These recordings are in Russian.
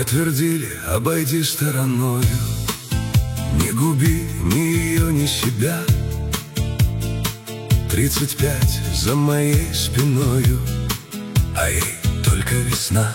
Мне твердили: обойди стороною, не губи ни ее, ни себя. 35 за моей спиною, а ей только весна.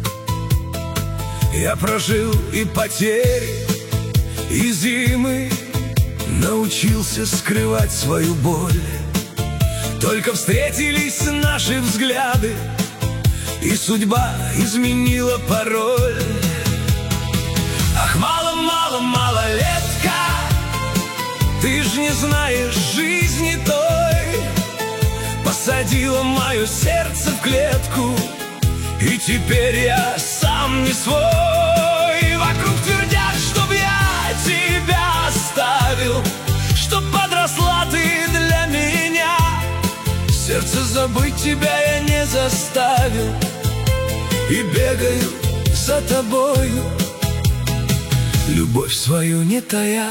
Я прожил и потери, и зимы, научился скрывать свою боль. Только встретились наши взгляды, и судьба изменила пароль. Ах, мало-мало, малолетка, ты ж не знаешь жизни той. Посадила мое сердце в клетку, и теперь я сам не свой. Вокруг твердят, чтоб я тебя оставил, чтоб подросла ты для меня. Сердце забыть тебя я не заставил, и бегаю за тобою, любовь свою не тая.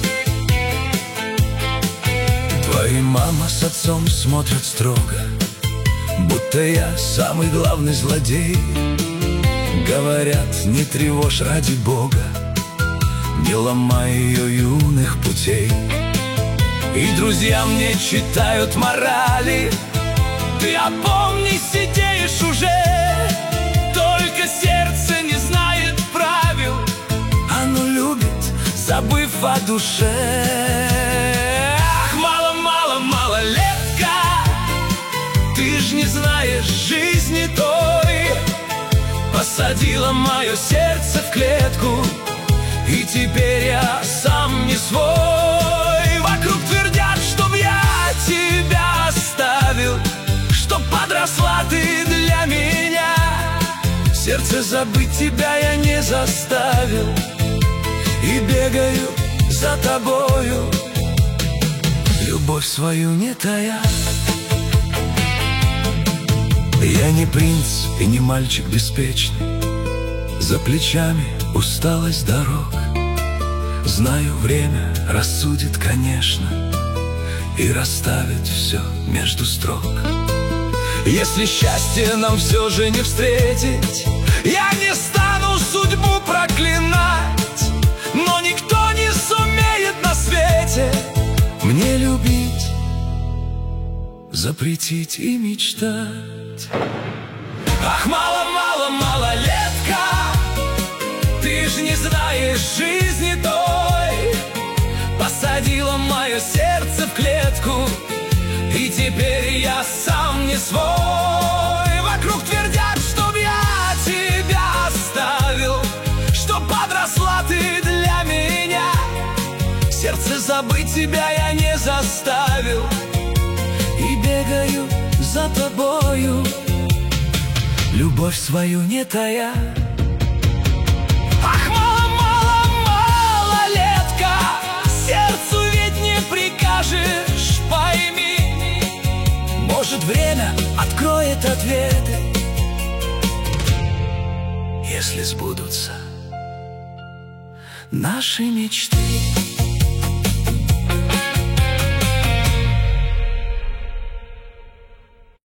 Твои мама с отцом смотрят строго, будто я самый главный злодей. Говорят: не тревожь ради Бога, не ломай ее юных путей. И друзья мне читают морали: ты опомнись, сидеешь уже. Только сердце не знает правил, оно любит, забыв о душе. Ах, мало-мало, малолетка, ты ж не знаешь жизни той. Посадила мое сердце в клетку, и теперь я сам не свой. Вокруг твердят, чтоб я тебя оставил, чтоб подросла ты для меня. Сердце забыть тебя я не заставил, и бегаю за тобою, любовь свою не тая. Я не принц и не мальчик беспечный, за плечами усталость дорог. Знаю, время рассудит, конечно, и расставит все между строк. Если счастье нам все же не встретить, я не стану судьбу проклинать. Но никто не сумеет на свете мне любить, запретить и мечтать. Ах, мало-мало, малолетка, ты ж не знаешь жизни той. Посадила мое сердце в клетку, и теперь я сам не свой. Вокруг твердят, чтоб я тебя оставил, чтоб подросла ты для меня. Сердце забыть тебя я не заставил, и бегаю за тобою, любовь свою не тая. Ах, мало-мало, малолетка, сердцу ведь не прикажешь, пойми. Может, время откроет ответы, если сбудутся наши мечты.